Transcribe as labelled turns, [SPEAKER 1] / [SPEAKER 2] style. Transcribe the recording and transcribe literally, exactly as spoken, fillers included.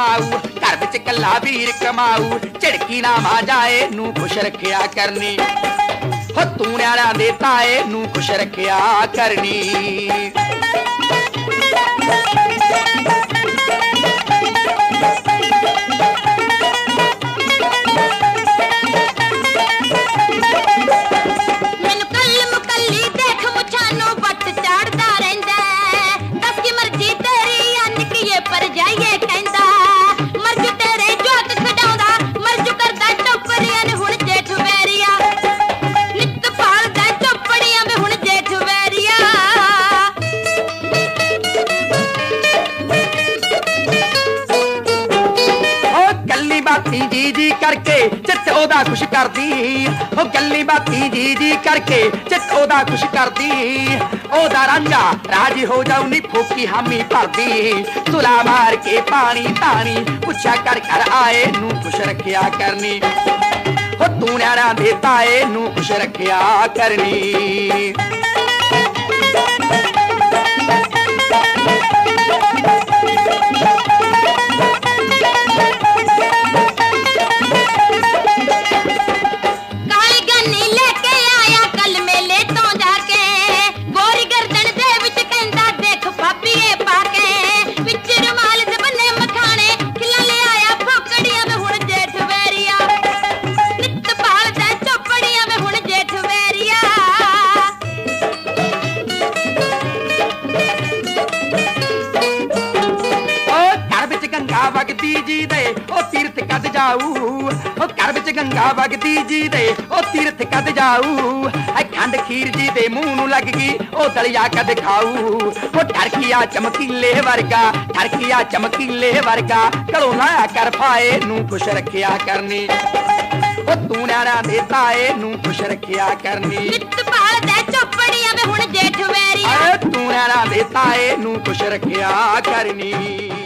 [SPEAKER 1] कमाऊ घर विच कला वीर कमाऊ झिड़की ना मां जाए नू खुश रखिया करनी हो तू न्याणा दे ताए नू खुश रखिया करनी। जी जी करके चित ओदा खुश कर दी ओ गल्ली बाती जी जी करके चित ओदा खुश कर दी ओदा रांझा राजी हो जाऊ नी फूकी हामी भर दी सुला मार के पानी तानी पुछा कर कर आए नू खुश रखिया करनी हो तू न्याणा दे ताए नू खुश रखिया करनी। वगदी जी दे ओ तीर्थ कद जाऊ ओ घर विच गंगा वगदी जी दे ओ तीर्थ कद जाऊ खंड खीर जी दे मुंह नू लग गई ओ दलिया कद खाऊ ओ ठरकिया चमकीले वर्गा ठरकिया चमकीले वर्गा कलो लाया कर पाए नू खुश रखिया करनी ओ तू न्याणा दे ताए नू खुश रखिया करनी नित पाल दे चोपड़ियां में हुण जेठ वैरिया तू न्याणा दे ताए नू खुश रखिया करनी।